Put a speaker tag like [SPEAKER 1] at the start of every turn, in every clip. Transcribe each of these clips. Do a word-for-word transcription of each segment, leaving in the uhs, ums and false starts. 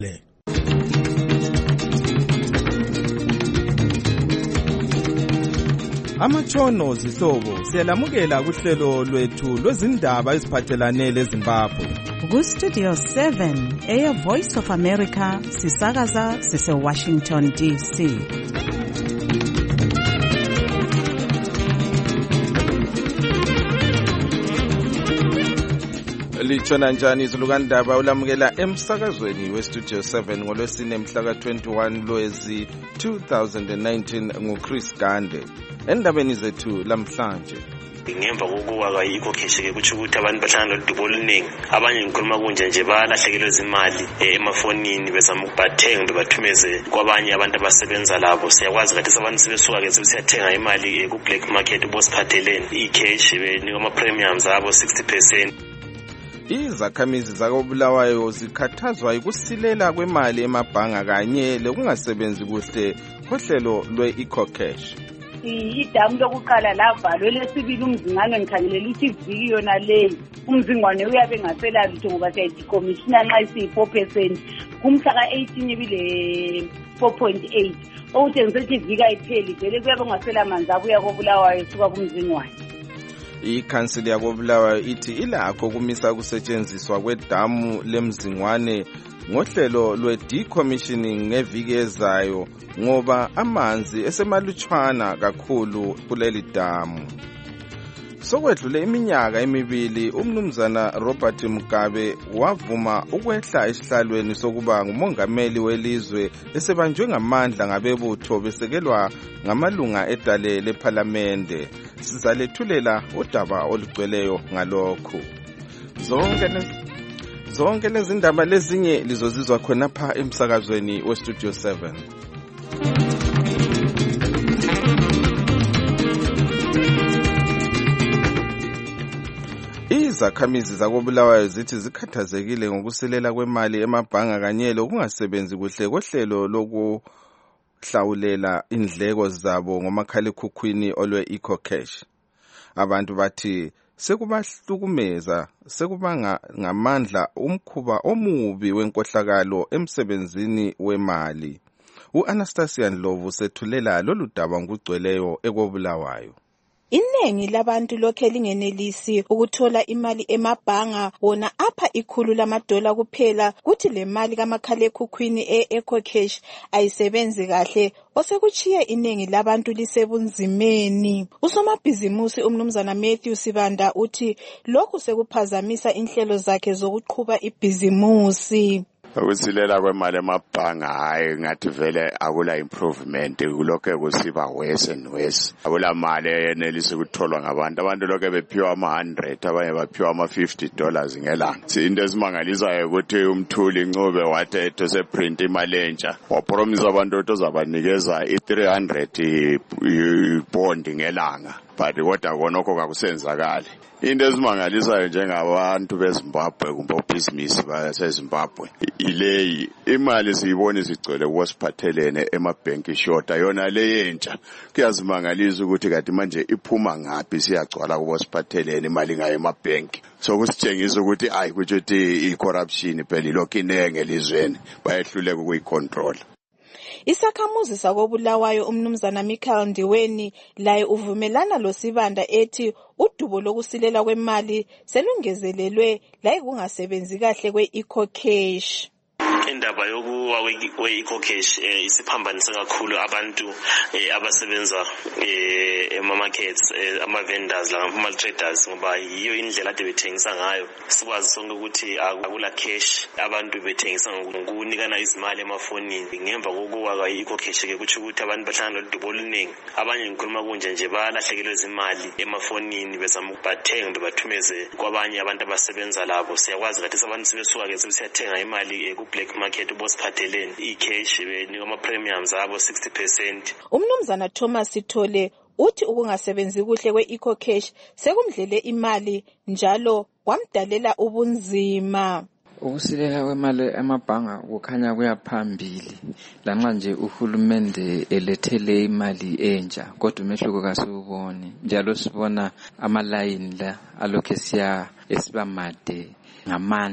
[SPEAKER 1] Amatshono zihlobo siyalamukela kuhlelo lwethu lwezindaba eziphathelane leZimbabwe.
[SPEAKER 2] Ku Studio seven, Air Voice of America, sisakaza sise Washington D C.
[SPEAKER 1] Litshona njani izulukandaba ulamukela emsakazweni we Studio seven ngolwesine mhla ka twenty-one Lwezi two thousand nineteen nguChris Gande. Endabeni zethu lamhlanje,
[SPEAKER 3] ngemva kokuwa kwayi-ecocash-ke kutsho ukuthi abantu bahlangana lodubo oluningi. Abanye ngikhuluma kunje nje balahlekelwe zimali emafonini bezama ukubathenga bebathumeze kwabanye abantu abasebenza labo. Siyakwazi kathi abantu sebesuka-ke sebesiyathenga imali ku-black market ubosiphatheleni i-cash benikwa ama-premiums abo sixty percent.
[SPEAKER 1] Izakhamizi zakobulawayo zikhathazwa ukusilela kwemali emabhanga kanye lokungasebenzi kuhle kohlelo lwe-ecocash.
[SPEAKER 4] Idamu lokuqala lavalwe, lesibili umzingwane ngikhangelela ukuthi iviki yona leyi umzingwane uyabe ngasela lutho ngoba siyayikomishina nxa isiyi-four percent kumhla ka-eighteen ibile four point eight okuthi ngisethi iviki ayipheli vele kuyabe ngasela manzi abuya kobulawayo suka kumzingwane.
[SPEAKER 1] Ikhansili yakobulawayo ithi ilakho kumisa ukusetshenziswa kwedamu lemzingwane ngohlelo lwe-decommissioning ngeviki ezayo ngoba amanzi esemalutshwana kakhulu kuleli damu. Sokwedlule iminyaka emibili umnumzana Robert Mugabe wavuma ukwehla esihlalweni sokuba ngumongameli welizwe esebanjwe ngamandla ngabebutho besekelwa ngamalunga edale lephalamende. Sizalethulela udaba olugcweleyo ngalokho. Zonke lezi zonke lezi ndaba lezinye lizozizwa khona pha emsakazweni we Studio seven. Izakhamizi zakobulawayo zithi zikhathazekile ngokusilela kwemali emabhanga kanye lokungasebenzi kuhle kohlelo lokuhlawulela indleko zabo ngomakhalekhukhwini olwe-ecocash. Abantu bathi sekubahlukumeza sekubanga ngamandla umkhuba omubi wenkohlakalo emsebenzini wemali. U-Anastasia Ndlovu sethulela lolu daba ngugcweleyo ekobulawayo.
[SPEAKER 5] Inengi labantu lokhe lingenelisi ukuthola imali emabhanga wona apha ikhulu lamadola kuphela kuthi le mali kamakhalekhukhwini e-ecocash ayisebenzi kahle osekuchiye inengi labantu lisebunzimeni. Usomabhizimusi umnumzana Matthew Sibanda uthi lokhu sekuphazamisa inhlelo zakhe zokuqhuba ibhizimusi.
[SPEAKER 6] Ukusilela kwemali emabhanga hayi ngathi vele akula improvement, kulokho kusiba worse and worse. Akula mali eyenelisa ukutholwa ngabantu. Abantu lokho bephiwa ama one hundred, abanye baphiwa ama fifty dollars ngelanga. Into esimangalisayo ukuthi umthuli Ncube wathi ethose print imali entsha. Wapromise abantu ukuthi uzabanikeza i three hundred bond ngelanga. But kodwa konokho kakusenzakali. Into ezimangalisayo njengabantu beZimbabwe kumbe obhizinisi baseZimbabwe ile imali siyibona sigcwele kubosiphathelene emabhenki shota yona leyentsha. Kuyazimangalisa ukuthi kade manje iphuma ngaphi siyagcwala kubosiphathelene imali ngayo emabhenki. So kusitshengisa ukuthi ayi kuthi i-corruption phela ilokho inenge elizweni bayehluleka ukuyicontrol.
[SPEAKER 5] Isakhamuzi sakobulawayo umnumzana Michael Ndiweni laye uvumelana lo Sibanda ethi udubo lokusilela kwemali selungezelelwe laye kungasebenzi kahle kwe-ecocash.
[SPEAKER 3] Indaba yokuwa kwe-ecocash isiphambanise kakhulu abantu abasebenza ema-markets, ama-vendors ama traders ngoba yiyo indlela ade bethengisa ngayo. Sikwazi sonke ukuthi akula cash, abantu bethengisa ngokunikana izimali emafonini. Ngemva kokuwa kwe-ecocash-ke kutsho ukuthi abantu bahlangana lodubo oluningi. Abanye ngikhuluma kunje nje balahlekelwe zimali emafonini bezama ukubathenga bebathumeze kwabanye abantu abasebenza labo. Siyakwazi kathi abantu sebesuka-ke sebesiyathenga imali ku-black market ubosiphatheleni i-cash benikwa ama-premiums abo sixty percent.
[SPEAKER 5] Umnumzana Thomas Sithole uthi ukungasebenzi kuhle kwe-ecocash sekumdlele imali njalo kwamdalela ubunzima.
[SPEAKER 7] Ukusilela kwemali emabhanga kukhanya kuyaphambili lanxa nje uhulumende elethele imali entsha kodwa umehluko kasiwuboni. Njalo sibona ama line la alokhe siya esibamade ngamandla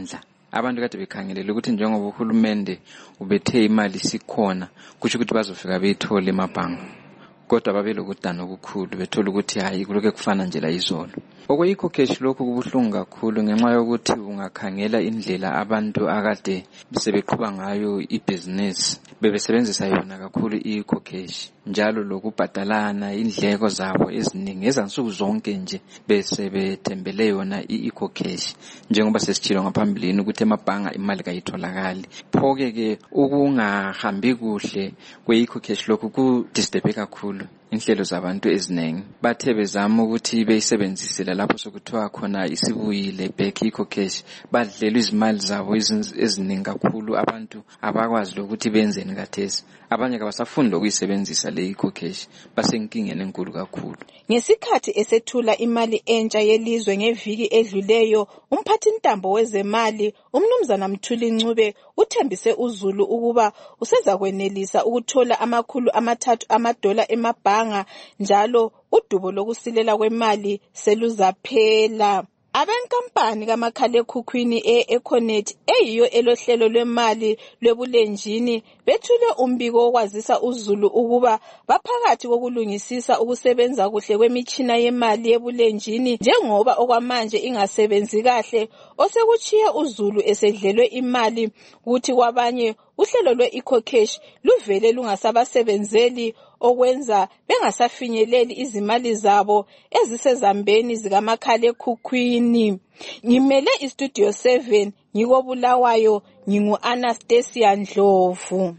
[SPEAKER 7] abantu kade bekhangelele ukuthi njengoba uhulumende ubethe imali sikhona kusho ukuthi bazofika beyithole emabhanga, kodwa babelokudana okukhulu bethola ukuthi hayi kuloke kufana nje la izolo. Okweyikho cash lokho kubuhlungu kakhulu ngenxa yokuthi ungakhangela indlela abantu akade sebeqhuba ngayo ibusiness bebesebenzisa yona kakhulu i-eco cash, njalo lokubhadalana indleko zabo eziningi ezansuku zonke nje bese bethembele yona i-eco cash, njengoba sesitshilo ngaphambilini ukuthi emabhanga imali kayitholakali. Phoke ke ukungahambi kuhle kwe-eco cash lokho kudisturbe kakhulu inhlelo zabantu eziningi. Bathe bezama ukuthi beyisebenzisela lapho sokuthiwa khona isibuyile back eco cash, badlelwa izimali zabo eziningi kakhulu. Abantu abakwazi ukuthi benzeni kathesi, abanye kabasafuni lokuyisebenzisa le eco cash, basenkingeni enkulu kakhulu.
[SPEAKER 5] Ngesikhathi esethula imali entsha yelizwe ngeviki edluleyo, umphathi ntambo wezemali umnumzana Mthuli Ncube uthembise uZulu ukuba usezakwenelisa ukuthola amakhulu amathathu amadola emabhanga, njalo udubo lokusilela kwemali seluzaphela. Abenkampani kamakhalekhukhwini e-Econet eyiyo elohlelo lwemali lwebulenjini bethule umbiko wokwazisa uZulu ukuba baphakathi kokulungisisa ukusebenza kuhle kwemitshina yemali yebulenjini njengoba okwamanje ingasebenzi kahle, osekuchiye uZulu esedlelwe imali ukuthi kwabanye uhlelo lwe-eco cash luvele lungasabasebenzeli okwenza bengasafinyeleli izimali zabo ezisezambeni zikamakhalekhukhwini. Ngimele iStudio seven ngikobulawayo, ngingu Anastasia Ndlovu.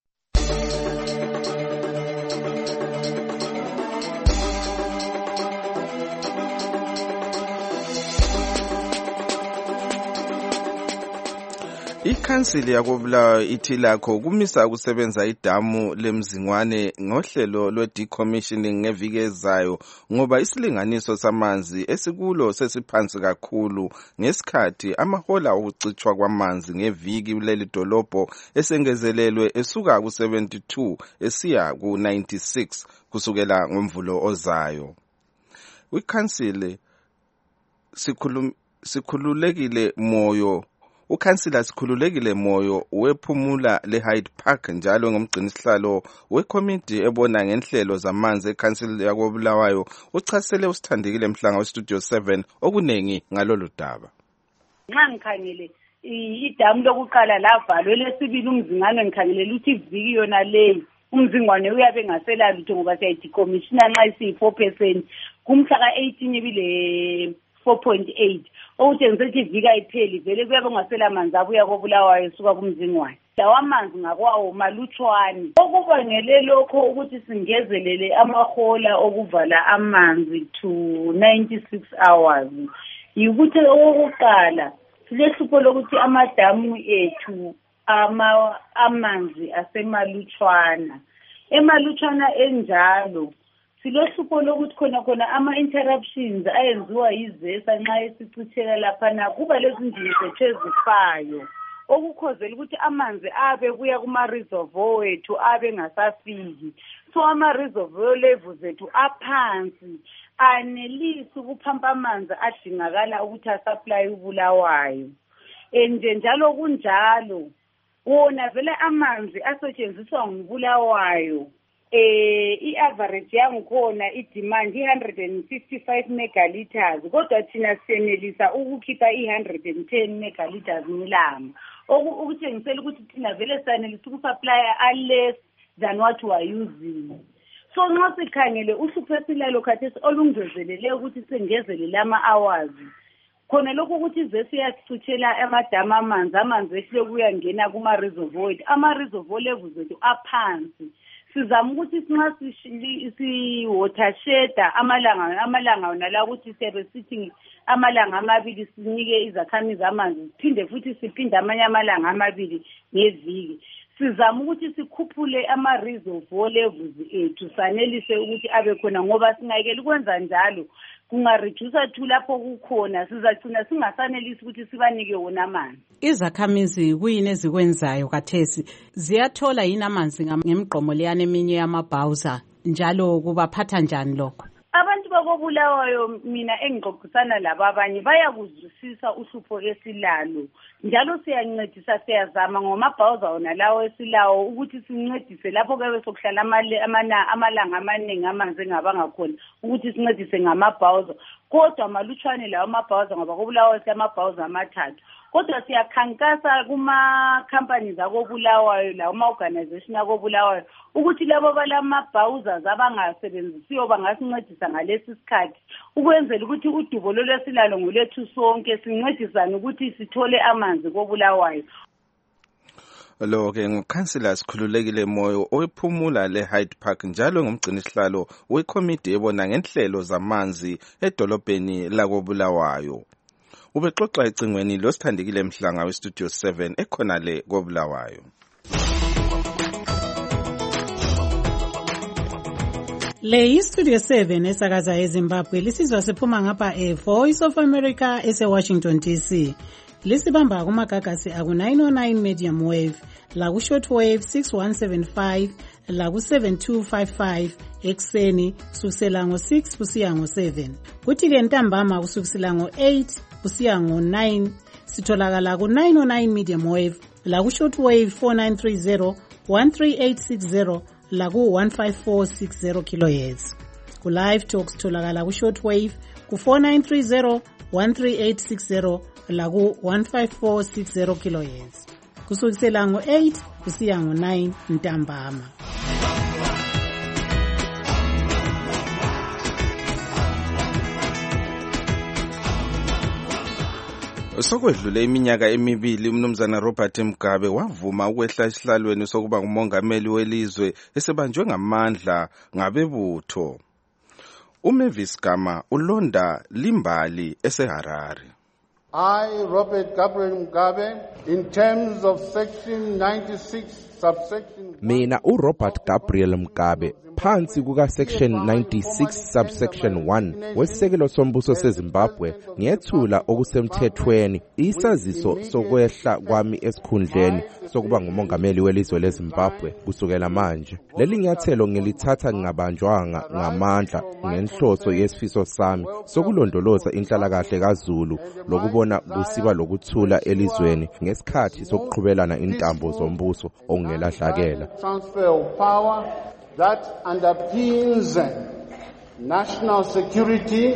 [SPEAKER 1] Ikhansili yakobulawayo ithi lakho kumisa ukusebenza idamu lemzingwane ngohlelo lwe-decommissioning ngeviki ezayo ngoba isilinganiso samanzi esikulo sesiphansi kakhulu ngesikhathi amahola okucitshwa kwamanzi ngeviki kuleli dolobho esengezelelwe esuka ku-seventy-two esiya ku-ninety-six kusukela ngomvulo ozayo. Ikhansili sikhulum, sikhululekile moyo Ukhansila Sikhululekile Moyo wephumula le-Hyde Park njalo ngomgcinisihlalo wekomiti ebona ngenhlelo zamanzi ekhansili yakobulawayo uchasele uSithandekile Mhlanga weStudio seven okunengi ngalolu daba.
[SPEAKER 4] Nxa ngikhangele idamu lokuqala lavalwa, elesibili umzingwane ngikhangelela ukuthi iviki yona leyi umzingwane uyabe engasela lutho ngoba siyayidecommissiona nxa isiyi-four percent kumhla ka-eighteen ibile four point eight. Okutshengisa ukuthi iviki ayipheli vele kuyabe kungasela manzi abuya kobulawayo esuka kumzingwane. Lawa amanzi ngakwawo malutshwane. Okubangele lokho ukuthi singezelele amahola okuvala amanzi to ninety-six hours yikuthi okokuqala silehlupho lokuthi amadamu ethu ama amanzi asemalutshwana. Emalutshwana enjalo silohlupho lokuthi khona khona ama-interruptions ayenziwa yizesa nxa esicitheka laphana kuba lezindlu zethu ezifayo okukhozela ukuthi amanzi abe kuya kuma-reservoir wethu abe ngasafiki. So ama-reservoir levels ethu aphansi anelisi ukuphampa amanzi adingakala ukuthi asupply ubulawayo. Enje njalo kunjalo wona vele amanzi asetshenziswa ngubulawayo eh i-average yangikhona i-demand one hundred fifty-five megaliters kodwa thina siyenelisa ukukhipha one hundred ten megaliters ngelanga, okutshengisela ukuthi thina vele siyanelisa ukusupply a less than what we are using. So nxa sikhangele uhlupho esilalo khathesi olungezelele ukuthi sengezelele ama-hours khona lokho ukuthi ivesi yasicithela amadamu amanzi amanzi ehlile kuyangena kuma-reservoir, ama-reservoir levels ethu aphansi. Sizama ukuthi sinxa si-watersheda amalanga amalanga wona la ukuthi siyabe sithi amalanga amabili sinike izakhamizi amanzi siphinde futhi siphinde amanye amalanga amabili ngeviki. Sizama ukuthi sikhuphule ama-reservoir levels ethu sanelise ukuthi abe khona ngoba singayekela ukwenza njalo kungareduce thu lapho kukhona sizagcina singasanelisi ukuthi sibanike wona amanzi.
[SPEAKER 2] Izakhamizi kuyini ezikwenzayo kathesi? Ziyathola yini amanzi ngemigqomo leyana eminye yamabhawuza njalo kubaphatha njani lokho?
[SPEAKER 4] Abantu bakobulawayo mina engixoxisana labo abanye bayakuzwisisa uhlupho esilalo njalo siyancedisa siyazama ngomabhawuza wona lawo esilawo ukuthi sincedise lapho ke sokuhlala amalanga amaningi amanzi engabangakhona ukuthi sincedise ngamabhawuza kodwa malutshwane lawo amabhawuza ngoba kubulawayo amabhawuza amathathu kodwa siyakhankasa kuma companies akobulawayo lawo ama organization akobulawayo ukuthi labo balamabhawuza abangasebenzisiyo bangasincedisa ngalesi sikhathi ukwenzela ukuthi udubo lolwesilalo ngolethu sonke sincedisane ukuthi sithole amanzi kobulawayo.
[SPEAKER 1] Lo ke ngukhansela sikhululekile moyo owephumula le Hyde Park njalo ngumgcini sihlalo wekomiti ebona ngenhlelo zamanzi edolobheni lakobulawayo. Ubexoxa ecingweni losithandikile Mhlanga westudio seven ekhona le kobulawayo.
[SPEAKER 2] Le istudio seven esakaza eZimbabwe lisizwa siphuma ngapha e Voice of America ese Washington D C. Lisibamba kumagagasi aku nine oh nine medium wave, la ku short wave six one seven five, la ku seven two five five ekseni kusukela ngo six kusiya ngo seven. Kuthi ke ntambama kusukela ngo eight kusiya ngo nine sitholakala ku nine oh nine medium wave, la ku short wave four nine three zero one three eight six zero, la ku one five four six zero kilohertz. Ku live talk sitholakala ku short wave ku four nine three zero one three eight six zero, la ku one five four six zero kilohertz. Kusukela ngo eight kusiya ngo nine ntambama.
[SPEAKER 1] Sokwedlule iminyaka emibili umnumzana Robert Mugabe wavuma ukwehla esihlalweni sokuba ngumongameli welizwe esebanjwe ngamandla ngabebutho. uMavis Gama ulonda limbali eseHarare.
[SPEAKER 8] I, Robert Gabriel Mugabe, in terms of section ninety-six subsection
[SPEAKER 9] Mina uRobert Gabriel Mugabe phansi kuka section ninety-six subsection one wesisekelo sombuso seZimbabwe ngiyethula okusemthethweni isaziso sokwehla kwami esikhundleni sokuba ngumongameli welizwe leZimbabwe kusukela manje. Leli nyathelo ngilithatha ngabanjwanga ngamandla ngenhloso yesifiso sami sokulondoloza inhlalakahle kaZulu lokubona kusiba lokuthula elizweni ngesikhathi sokuqhubelana intambo zombuso okungelahlakela.
[SPEAKER 8] transfer of power that underpins national security,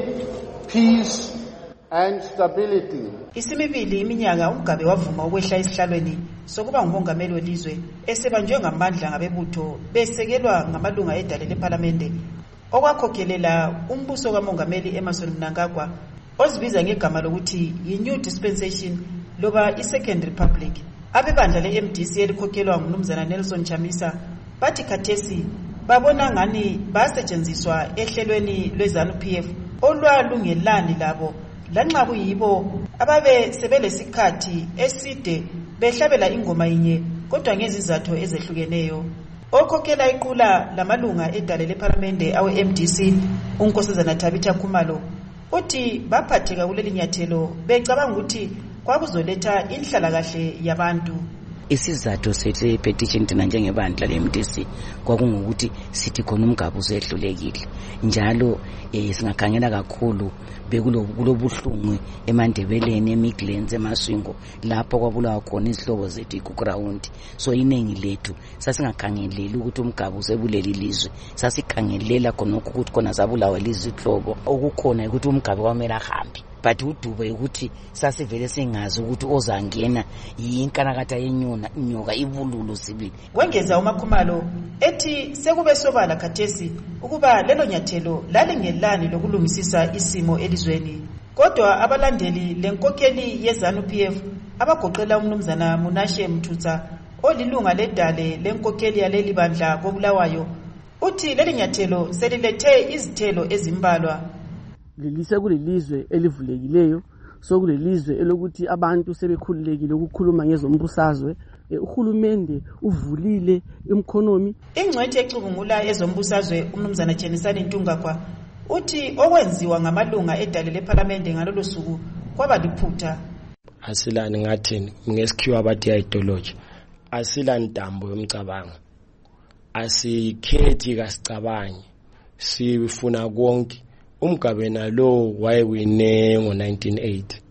[SPEAKER 8] peace and stability.
[SPEAKER 10] Isimibili iminyaka uMgabe wavuma ukwehla esihlalweni sokuba ngumongameli welizwe esebanjwe ngamandla ngabebutho besekelwa ngamalunga edale leParliament okwakhokhelela umbuso kamongameli Emmerson Mnangagwa ozibiza ngegama lokuthi yi-New Dispensation loba i-Second Republic. Abebandla le-M D C elikhokhelwa ngumnumzana Nelson Chamisa bathi khathesi babona ngani basetshenziswa ehlelweni lweZANU P F olwalungelani labo lanxa kuyibo ababe sebelesikhathi eside behlabela ingoma inye kodwa ngezizathu ezehlukeneyo. Okhokhela iqula lamalunga edale leParliament awe-M D C uNkosazana Tabitha Khumalo uthi baphatheka kuleli nyathelo becabanga ukuthi kwakuzoletha inhlalakahle yabantu.
[SPEAKER 11] Isizathu sethi petition thina njengebandla le-M D C kwakungukuthi sithi khona uMgabe usehlulekile njalo eh singakhangela kakhulu bekulobuhlungu eMandebeleni eMidlands eMaswingo lapho kwabulawa khona izihlobo zethu ku ground. So iningi lethu sasingakhangeleli ukuthi uMgabe usebuleli lizwe, sasikhangelela khona ukuthi khona zabulawa lizwe ihlobo okukhona ukuthi uMgabe kwamela ahambe. But udube ukuthi sasivele singazi ukuthi ozangena yinkanakatha yenyona inyoka ibululu sibili.
[SPEAKER 10] Wengeza uMakhumalo ethi sekube sobala khathesi ukuba lelo nyathelo lalingelani lokulungisisa isimo elizweni. Kodwa abalandeli lenkokheli yeZANU P F abagoqela umnumzana Munashe Mthutsa olilunga ledale lenkokheli yaleli bandla kobulawayo uthi leli nyathelo selilethe izithelo ezimbalwa.
[SPEAKER 12] Lelise kulelizwe elivulekileyo sokulelizwe elokuthi abantu sebekhululekile ukukhuluma ngezombusazwe. Uhulumende uvulile economy.
[SPEAKER 10] Ingcwethi ecubungula ezombusazwe umnumzana Jenisani Ntungakwa uthi okwenziwa ngamalunga edale leParliament ngalolu suku kwaba liphutha.
[SPEAKER 13] Asilani ngathini ngesikhiwa abathi ideology asila ntambo yomcabango asikhethi kasicabanye sifuna konke. uMgabe nalo wayewine ngo nineteen eighty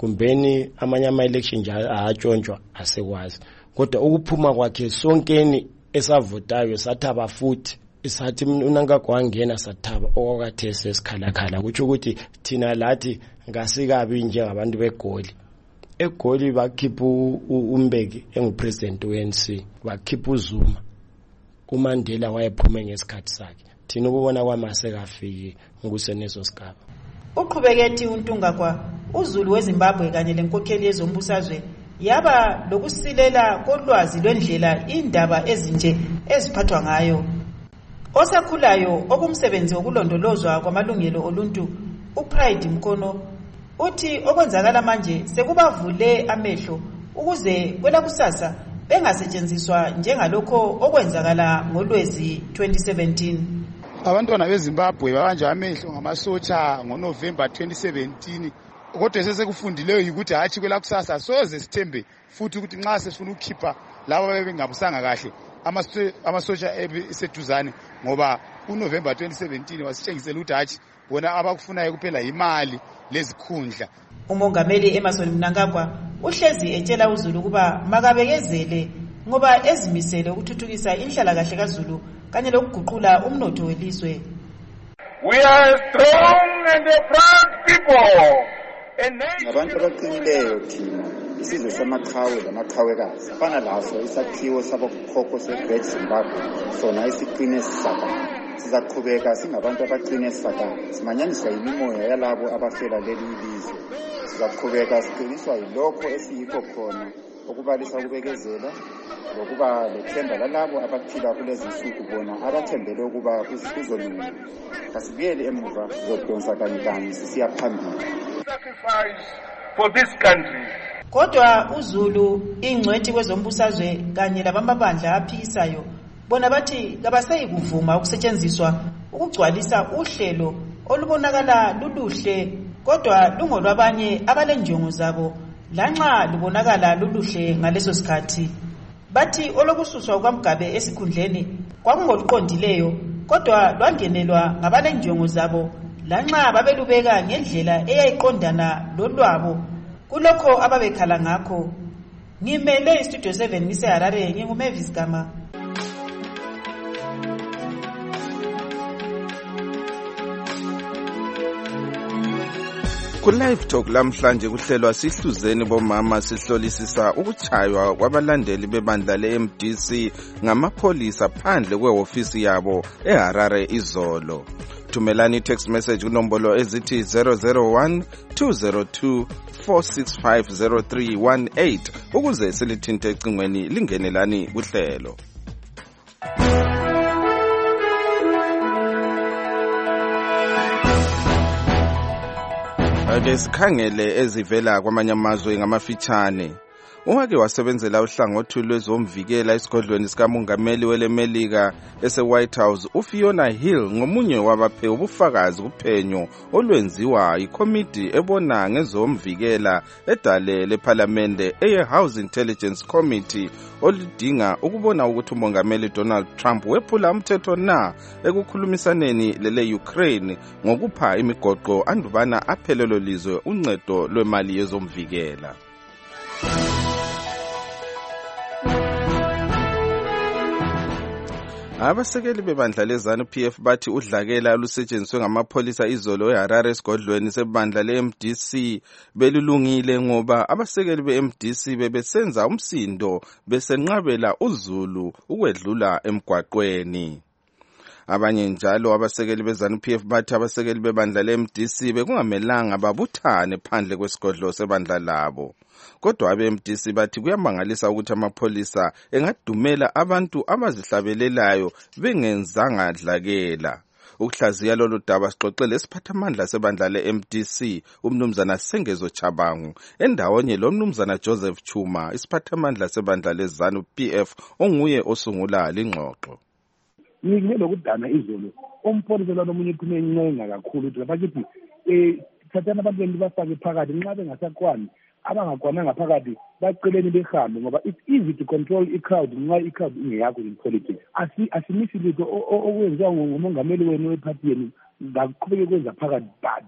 [SPEAKER 13] kumbeni amanye ama-election nje ahatshontshwa asekwazi kodwa ukuphuma kwakhe sonkeni esavotayo sathaba futhi isathi uNangagwa wangena sathaba okwakathe sesikhalakhala kutsho ukuthi thina lathi ngasikabi njengabantu beGoli eGoli bakhipha uMbeki engupresident we-N C bakhipha uZuma uMandela wayephume ngesikhathi sakhe thina ukubona kwamase kafiki ngokusenezo sigaba
[SPEAKER 10] uqhubeketi uNtungagwa uZulu weZimbabwe kanye lenkokheli yezombusazwe yaba lokusilela kolwazi lwendlela indaba ezinje eziphathwa ngayo osakhulayo okumsebenzi wokulondolozwa kwamalungelo oluntu uPride Mkono uthi okwenzakala manje sekubavule amehlo ukuze kwela kusasa bengasetshenziswa njengalokho okwenzakala ngolwezi twenty seventeen.
[SPEAKER 14] Abantwana beZimbabwe babanje amehlo ngamasotsha ngoNovember twenty seventeen kodwa sesekufundileyo ukuthi hathi kwela kusasa soze sithembe futhi ukuthi nxa sesifuna ukukhipha labo bebengabusanga kahle amasotsha eseduzane ngoba uNovember twenty seventeen wasitshengisela ukuthi hathi bona abakufunayo kuphela imali lezikhundla.
[SPEAKER 10] Umongameli Emmerson Mnangagwa uhlezi etshela uZulu kuba makabekezele ngoba ezimisele ukuthuthukisa inhlala kahle kaZulu kanye lokuguqula umnotho welizwe.
[SPEAKER 15] We are strong and proud people.
[SPEAKER 16] Abantu abaqinileyo thina isizwe samaqhawe lamaqhawekazi fana laso isakhiwo sabokhokho se-Great Zimbabwe sona isiqine sisaka sizaqhubeka singabantu abaqine sisaka simanyaniswa yimimoya yalabo abafela leli ilizwe sizaqhubeka siqiniswa yilokho esiyikho khona okubalisa ukubekezela lokuba lethemba lalabo abaphila kulezi nsuku bona abathembele ukuba kuzolunga kasibuyele emuva sizodonsa kanye kanye sisiya phambili.
[SPEAKER 15] For this country.
[SPEAKER 10] Kodwa uZulu ingcwethi kwezombusazwe kanye labamabandla aphikisayo bona bathi kabasayi kuvuma ukusetshenziswa ukugcwalisa uhlelo olubonakala luluhle kodwa lungolwabanye abalenjongo zabo lanxa lubonakala luluhle ngaleso sikhathi. Bathi olokususwa kwaMgabe esikhundleni kwakungoluqondileyo kodwa lwangenelwa ngabalenjongo zabo lanxa babelubeka ngendlela eyayiqondana lolwabo kulokho ababekhala ngakho. Ngimele iStudio seven ngiseHarare nginguMavis Gama.
[SPEAKER 1] Ku live talk lamhlanje kuhlelwa sihluzeni bomama sihlolisisa ukuchaywa kwabalandeli bebandla le-M D C ngamapholisa phandle kwehofisi yabo eHarare izolo. Thumelani text message kunombolo ezithi zero zero one two zero two four six five zero three one eight ukuze silithinte ecingweni lingenelani kuhlelo. Ake sikhangele ezivela kwamanye amazwe ngamafitshane. Ungake wasebenzela uhlangothi lwezomvikela esigodlweni sikamongameli welemelika ese-White House uFiona Hill ngomunye wabaphe ubufakazi kuphenyo olwenziwa yikomiti ebona ngezomvikela edale leParliamente eye-House Intelligence Committee oludinga ukubona ukuthi umongameli Donald Trump wephula umthetho na ekukhulumisaneni lele-Ukraine ngokupha imigoqo andubana aphelelo lizwe uncedo lwemali yezomvikela. Abasekeli bebandla lezanu P F bathi udlakela lusetshenziswe ngamapholisa izolo eHarare esigodlweni sebandla le-M D C belulungile ngoba abasekeli be-M D C bebesenza umsindo besenqabela uZulu ukwedlula emgwaqweni. Abanye njalo abasekeli bezanu P F bathi abasekeli bebandla le-M D C bekungamelanga babuthane phandle kwesigodlo sebandla labo. Kodwa abe-M D C bathi kuyamangalisa ukuthi amapholisa engadumela abantu abazihlabelelayo bengenzanga dlakela. Ukuhlaziya lolu daba sixoxele isiphathamandla sebandla le-M D C umnumzana Sengezo Chabangu endawonye lo mnumzana Joseph Chuma isiphathamandla sebandla lezanu P F onguye osungula lingxoxo.
[SPEAKER 17] Ngike lokudana izolo umpholisa lo nomunye iphume encenga kakhulu ukuthi bakithi eh thathana abantu bafake phakathi nxa bengasakwani abangakwananga phakathi baceleni behambe ngoba it's easy to control i-crowd nxa i-crowd ingeyakho in politics. Asi asimisi litho okwenziwa ngumongameli wenu wephathi yenu ngaqhubeke kwenza phakathi bad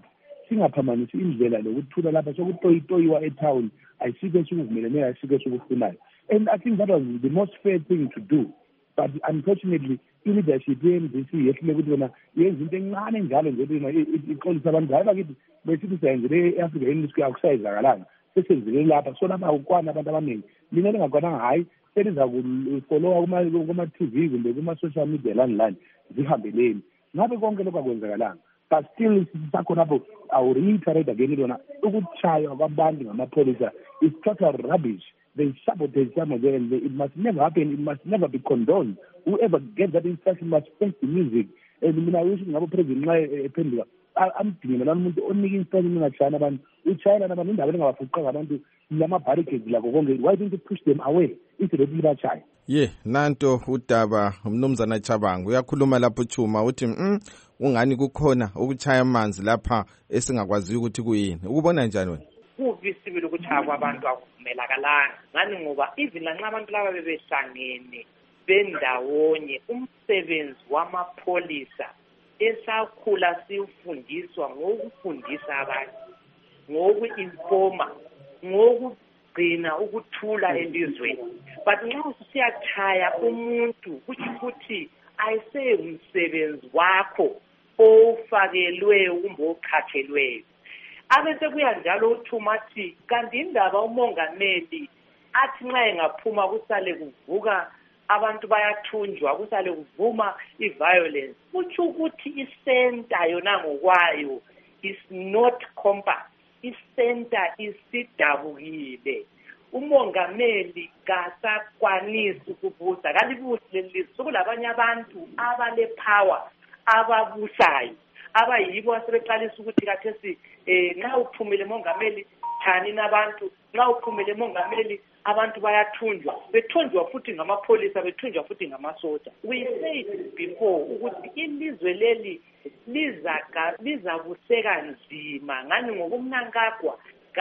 [SPEAKER 17] singaphamanisi indlela lokuthula lapha sokutoyitoyiwa etown ayisikho esikuvumelene ayisikho esikufunayo. And I think that was the most fair thing to do. But unfortunately, i-leadership ye-M D C yehlule ukuthi yona yenza into encane njalo nje iqolisa abantu hayi bakithi besithi siyenzele e-Africa English akusayizakalanga sesenzele lapha so lapha ukwana abantu abaningi mina lingakwananga hayi seliza kufolowa kuma-T V kumbe kuma-social media lani lani zihambeleni ngabe konke lokhu akwenzakalanga. But still sisakhona lapho I will reiterate again lona ukutshaywa kwabantu ngamapholisa is total rubbish. They sabotage some of them. It must never happen. It must never be condoned. Whoever gets that instruction must face the music. And mina wish ngabo president nxa ephendula amdinge nalo umuntu onika instruction ngachana abantu uchayela nabantu indaba engabafuqanga abantu lama barricades lakho konke. Why don't you push them away instead of libachaya?
[SPEAKER 1] Ye nanto udaba umnumzana Chabangu uyakhuluma lapho Chuma uthi mm ungani kukhona ukuchaya amanzi lapha esingakwazi ukuthi kuyini. Ukubona njani wena?
[SPEAKER 18] Kuvisibile ukuchaya kwabantu akuvumelakalanga ngani ngoba even lanxa abantu laba bebehlangene bendawonye umsebenzi wamapholisa esakhula siufundiswa ngokufundisa abantu ngoku-informa ngokugcina ukuthula elizweni. But nxa usiyachaya umuntu kuthi futhi ayiseyumsebenzi wakho ofakelwe kumbe oqhatshelweyo. Abese kuya njalo uThumathi kanti indaba umongameli athi nxa engaphuma kusale kuvuka abantu bayathunjwa kusale kuvuma iviolence kuthi ukuthi isenta yona ngokwayo is not compact. Isenta isidabukile. Umongameli kasakwanisi ukubusa kalibusi lelizwe sokulabanye abantu abale power ababusayo abayibo asebeqalisa ukuthi kathesi eh nxa uphumile mongameli thani nabantu nxa uphumile mongameli abantu bayathunjwa bethunjwa futhi ngamapholisa bethunjwa futhi ngamasoja. We said before ukuthi ilizwe leli lizaka lizabuseka nzima ngani ngokumnankagwa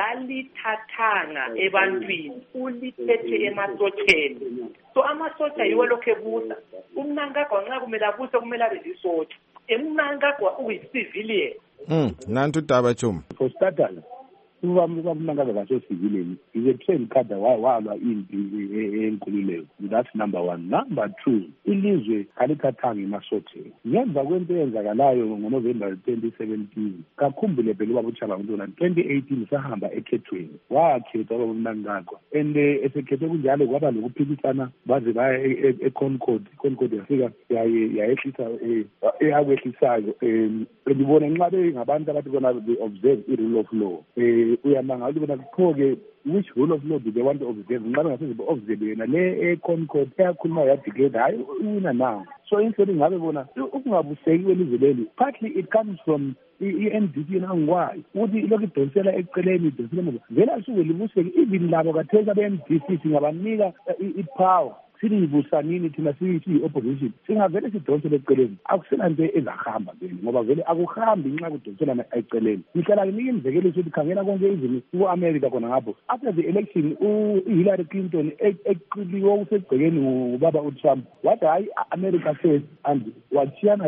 [SPEAKER 18] galithathanga ebantwini ulithethe emasotsheni. So amasoja yiwo lokho ebusa umnankagwa nxa kumele abuse kumele abe lisotsha emnankagwa uyicivilian.
[SPEAKER 1] Mm nantu daba Chuma.
[SPEAKER 17] For starters ubamnankagwa kasosivilian is a trained cadre walwa impi enkululeko. That's number one. Number two, ilizwe alithathanga emasotsheni. Ngemva kwento eyenzakalayo ngoNovember twenty seventeen kakhumbule phela ubaba uChaba Ntona twenty eighteen sahamba ekhethweni wakhethwa ubamnankagwa and esekhethe kunjalo kwaba lokuphikisana baze baya eConcord. Concord yafika yayehlisa eyakwehlisayo ngibona nxa bengabantu abathi bona observe i-rule of law. Uyamanga ukuthi bona kuphoke which rule of law do they want to observe nxa bengaseze observe yena le eConcord eyakhuluma yadeclare hayi uwina now. So instead ngabe bona ukungabuseki kwelizwe leli partly it comes from i-N D C nangwayi ukuthi lokhu idonsela eceleni idonsela ngoba vele asuke libuseke even labo kathesa be-N D C singabanika i-power silibusanini thina siyi-opposition singavele sidonsele eceleni akusela nto ezahamba vele ngoba vele akuhambi nxa kudonselana eceleni. Ngihlala nginika imizekeliso ukuthi khangela konke izini ku-America khona ngapho after the election uHillary Clinton eqiliwe okusegcekeni ubaba uTrump wathi hayi America first and wachiyana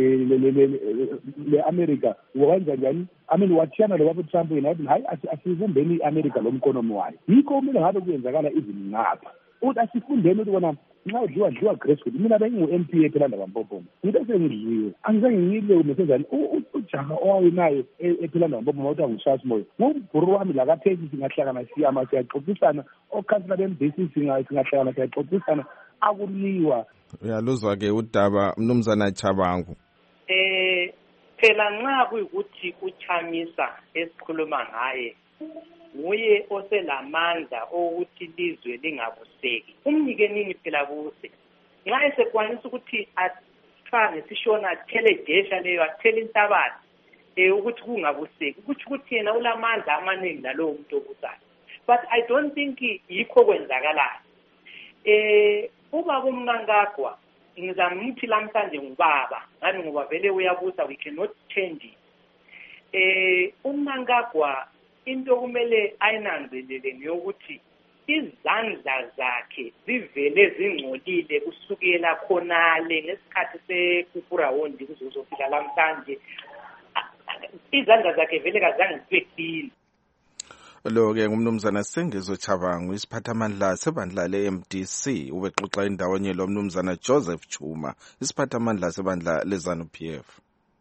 [SPEAKER 17] le-America wenza njani I mean wachiyana lo baba uTrump yena wathi hayi asivumbeni i-America lo mkonomi wayo. Yikho kumele ngabe kuyenzakala izini ngapha uthi asifundeni ukuthi bona nxa udliwa dliwa grassroot. Mina bengingu-M P phela ndabampophoma nginte sengidliwe angizange ngiyile umesenzani ujaha owawinayo ephela ndabampophoma uthi angushasi moyo ngumbhuru wami lakathesi singahlangana siyama siyaxoxisana okhansila be-M D C singahlangana siyaxoxisana akuliwa.
[SPEAKER 1] Uyaluzwa-ke udaba mnumzana Chabangu.
[SPEAKER 18] Eh phela nxa kuyikuthi uChamisa esikhuluma ngaye nguye oselamandla okuthi ilizwe lingabuseki umnike nini phela buse nxa esekwanisa ukuthi athane sishona athele jesha leyo athele intabathi eh ukuthi kungabuseki ukuthi ukuthi yena ulamandla amaningi nalowo muntu obusayo. But I don't think yikho kwenzakalayo. Eh ubaba uMnankagwa ngizamthi lamhlanje ngubaba ngani ngoba vele uyabusa we cannot change it. Eh uMnankagwa into kumele ayinanzelele ngiyokuthi izandla zakhe zivele zingcolile kusukela khonale ngesikhathi sekupura wondi kuzozofika lamhlanje izandla zakhe vele kazange zibe clean.
[SPEAKER 1] Lo-ke ngumnumzana Sengezo Chabangu, isiphathamandla sebandla le-M D C, ubexoxa indawonye lo mnumzana Joseph Chuma, isiphathamandla sebandla le-ZANU P F.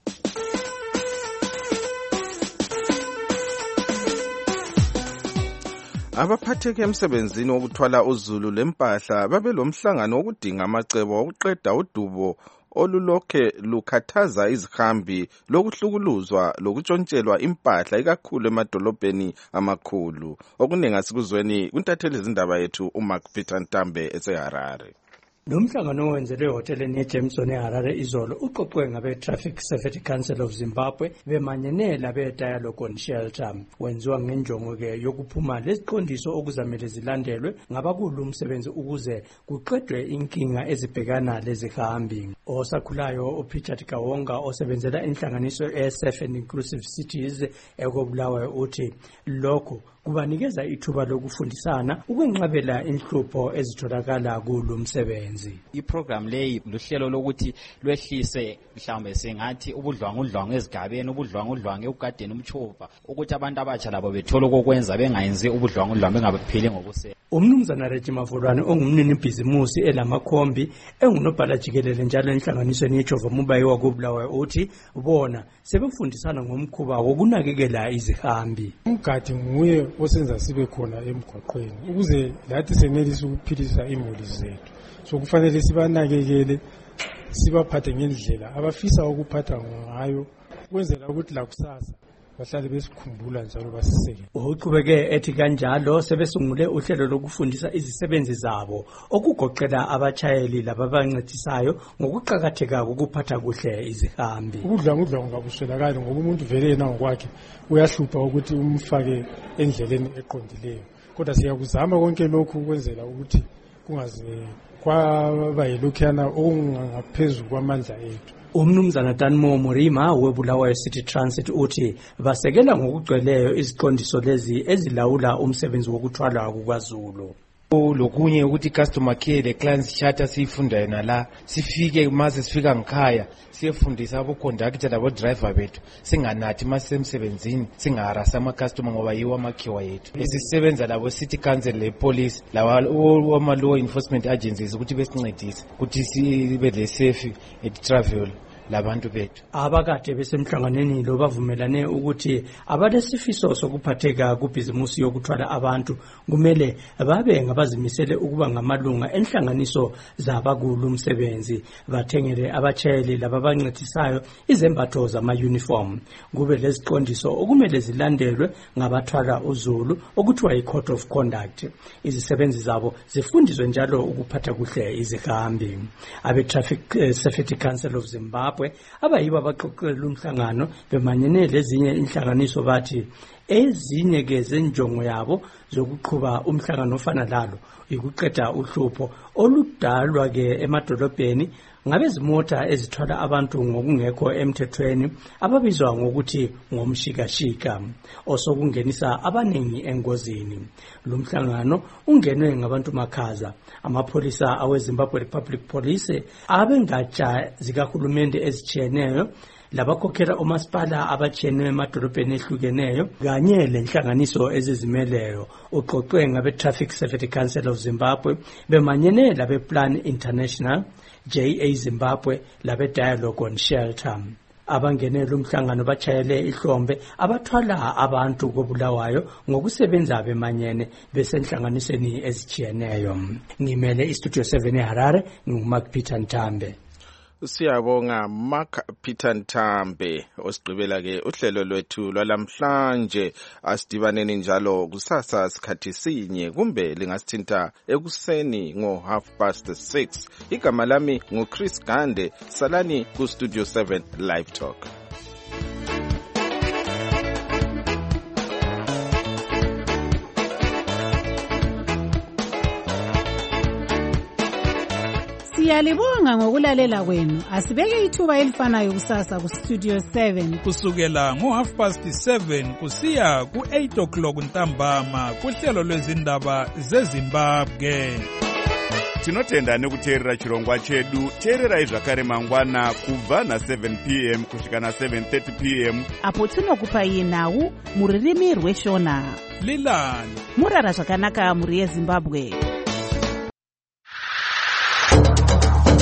[SPEAKER 1] Abaphatheke emsebenzini wokuthwala uzulu lempahla babelomhlangano wokudinga amacebo okuqeda udubo olulokhe lukhathaza izihambi lokuhlukuluzwa lokuntshontshelwa impahla ikakhulu emadolobheni amakhulu. Okuningi asikuzweni kuntatheli izindaba yethu uMark Peter Ntambe eseHarare.
[SPEAKER 19] Lo mhlangano owenzelwe ehoteleni eJameson eHarare izolo uqoqwe ngabe Traffic Safety Council of Zimbabwe bemanyene labe Dialogue on Shelter. Wenziwa ngenjongo ke yokuphuma leziqondiso okuzamele zilandelwe ngabakulu umsebenzi ukuze kuqedwe inkinga ezibhekana lezihambi. Osakhulayo uPeter Kawonga osebenzela inhlanganiso e-Safe and Inclusive Cities ekobulawayo uthi lokho kubanikeza ithuba lokufundisana ukwenqabela inhlupho ezitholakala kulo msebenzi.
[SPEAKER 20] Iprogram leyi luhlelo lokuthi lwehlise mhlawumbe sengathi ubudlwangudlwangu ezigabeni, ubudlwangudlwangu ekugadeni umtshova, ukuthi abantu abatsha labo bethola okwenza bengayenzi ubudlwangudlwangu bengaphili ngokusela.
[SPEAKER 19] Umnumzana Reggie Mavulwane ongumnini bhizimusi elamakhombi engunobhala jikelele njalo enhlanganisweni yeJehova Mubayi wakobulawayo uthi bona sebefundisana ngomkhuba wokunakekela izihambi.
[SPEAKER 21] Umgadi nguye osenza sibe khona emgwaqweni ukuze lathi senelise ukuphilisa imuli zethu. So kufanele sibanakekele, sibaphathe ngendlela abafisa ukuphatha ngayo kwenzela ukuthi la kusasa bahlale besikhumbula njalo basiseke.
[SPEAKER 19] Uqhubeke ethi kanjalo sebesungule uhlelo lokufundisa izisebenzi zabo okugoqela abachayeli lababancedisayo ngokuqhakatheka kokuphatha kuhle izihambi.
[SPEAKER 21] Ubudlwangudlwangu ngabuswelakali ngoba umuntu vele yena ngokwakhe uyahlupha ukuthi umfake endleleni eqondileyo. Kodwa siyakuzama konke lokhu ukwenzela ukuthi kungaze kwaba yilokhana okungaphezulu kwamandla ethu.
[SPEAKER 19] Umnumzana Danmo Murima webulawayo City Transit uthi basekela ngokugcweleyo iziqondiso lezi ezilawula umsebenzi wokuthwala kuKwaZulu.
[SPEAKER 22] Lokunye ukuthi customer care le clients charter sifunda yena la sifike maze sifika ngikhaya siyefundisa abo conductor labo driver bethu singanathi masemsebenzini singaharasa ama customer ngoba yiwo amakhiwa yethu. Esisebenza labo city council le police lawa ama law enforcement agencies ukuthi besincedise ukuthi sibe le safe at travel labantu bethu.
[SPEAKER 19] Abakade besemhlanganeni lo bavumelane ukuthi abalesifiso sokuphatheka kubhizimusi yokuthwala abantu kumele babe ngabazimisele ukuba ngamalunga enhlanganiso zabakulu umsebenzi, bathengele abachayeli lababancedisayo izembatho zama-uniform. Kube leziqondiso okumele zilandelwe ngabathwala uzulu okuthiwa yi-code of conduct. Izisebenzi zabo zifundiswe njalo ukuphatha kuhle izihambi. Abe-Traffic Safety Council of Zimbabwe abayiba baqoqela umhlangano bemanyene lezinye inhlanganiso bathi ezinye ke zenjongo yabo zokuqhuba umhlangano ofana lalo ikuqeda uhlupho oludalwa ke emadolobheni ngabezimota ezithwala abantu ngokungekho emthethweni ababizwa ngokuthi ngomshikashika osokungenisa abaningi engozini. Lo mhlangano ungenwe ngabantu makhaza, amapholisa aweZimbabwe Republic Police, abengatsha zikahulumende ezitshiyeneyo, labakhokhela umasipala abatshiyeneyo emadolobheni ehlukeneyo kanye lenhlanganiso ezizimeleyo. Uqoqwe ngabe Traffic Safety Council of Zimbabwe bemanyene labe Plan International, J A Zimbabwe labe Dialogue on Shelter. Abangenela umhlangano bachayele ihlombe abathwala abantu kobulawayo ngokusebenza bemanyene besenhlanganisweni ezitshiyeneyo. Ngimele iStudio seven eHarare, nguMark Peter Ntambe.
[SPEAKER 1] Siyabonga Mark Peter Ntambe. Osigqibela ke uhlelo lwethu lwalamhlanje. Asidibaneni njalo kusasa sikhathi sinye kumbe lingasithinta ekuseni ngo half past six. Igama lami nguChris Gande. Salani ku Studio seven Live Talk.
[SPEAKER 2] Siyalibonga ngokulalela kwenu. Asibeke ithuba elifanayo kusasa ku Studio seven
[SPEAKER 23] kusukela ngo half past seven kusiya ku eight o'clock ntambama kuhlelo lwezindaba zeZimbabwe.
[SPEAKER 3] tinotenda nekuteerera chirongwa chedu. Teererai zvakare mangwana kubva na seven p m kusvika na seven thirty p m
[SPEAKER 6] apo tinokupai nhau mururimi rweshona.
[SPEAKER 23] Lilani
[SPEAKER 6] murara zvakanaka muri yeZimbabwe.